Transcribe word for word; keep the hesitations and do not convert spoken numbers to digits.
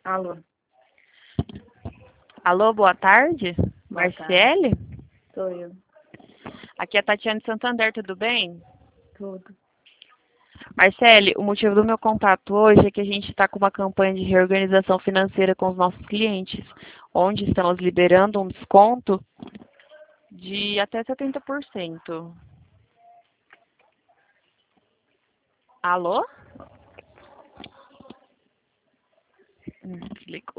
Alô, Alô, boa tarde. boa Marciele? tarde. Sou eu. Aqui é a Tatiana de Santander, tudo bem? Tudo. Marciele, o motivo do meu contato hoje é que a gente está com uma campanha de reorganização financeira com os nossos clientes, onde estamos liberando um desconto de até setenta por cento. Alô? Hum, desligou.